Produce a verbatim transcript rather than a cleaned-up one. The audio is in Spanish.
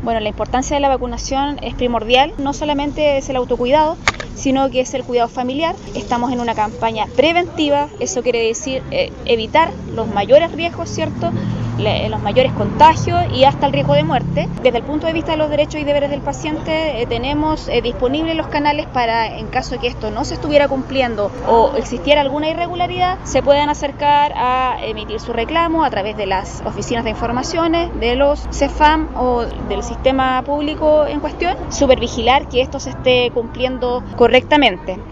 Bueno, la importancia de la vacunación es primordial, no solamente es el autocuidado, sino que es el cuidado familiar. Estamos en una campaña preventiva, eso quiere decir eh, evitar los mayores riesgos, ¿cierto?, Le, los mayores contagios y hasta el riesgo de muerte. Desde el punto de vista de los derechos y deberes del paciente, eh, tenemos eh, disponibles los canales para, en caso de que esto no se estuviera cumpliendo o existiera alguna irregularidad, se puedan acercar a emitir su reclamo a través de las oficinas de informaciones, de los CEFAM o del sistema público en cuestión, supervigilar que esto se esté cumpliendo correctamente.